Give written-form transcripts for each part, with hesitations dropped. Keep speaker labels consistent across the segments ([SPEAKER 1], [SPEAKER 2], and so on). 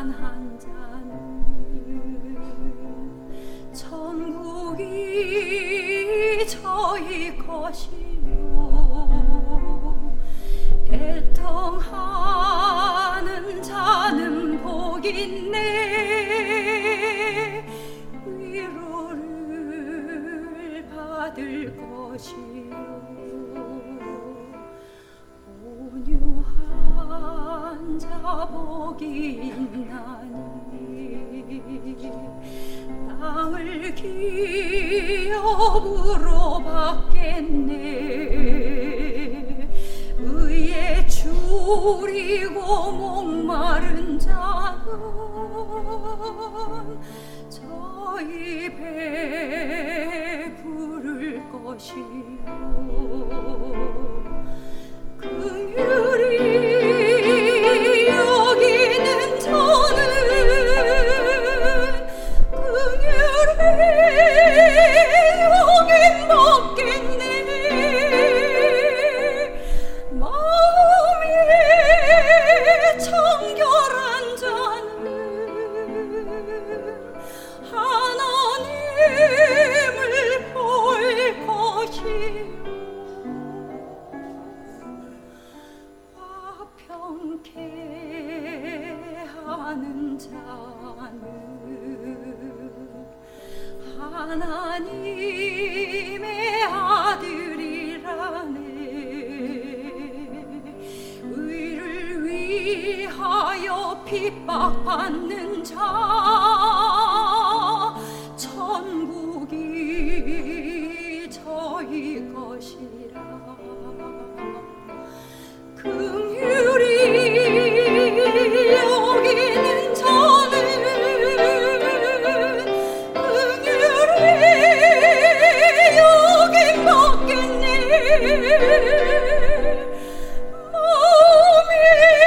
[SPEAKER 1] 한 자는 천국이 저희 것이요 애통하는 자는 복있네 위로를 받을 것이요 온유한 자 복이 있나니 땅을 기업으로 받겠네 의에 줄이고 목마른 자는 저희 배 부를 것이요 긍휼히 여기는 저는 긍휼히 여긴 먹겠네 마음이 청결한 자는 하나님을 볼 것이요 화평케 하는 자는 하나님의 아들이라네 의를 위하여 핍박받는 자 천국이 저희 것이라 긍휼히 여기는 저는 긍휼히 여긴 먹겠네 마음이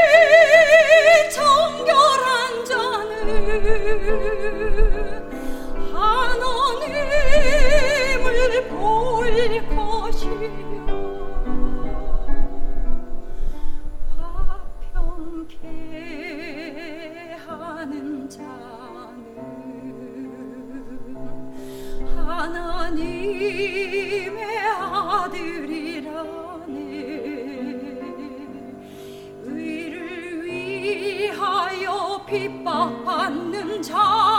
[SPEAKER 1] 청결한 자는 하나님을 볼 것이요 화평케 하는 자는 하나님의 아들이라네 의를 위하여 핍박받는 자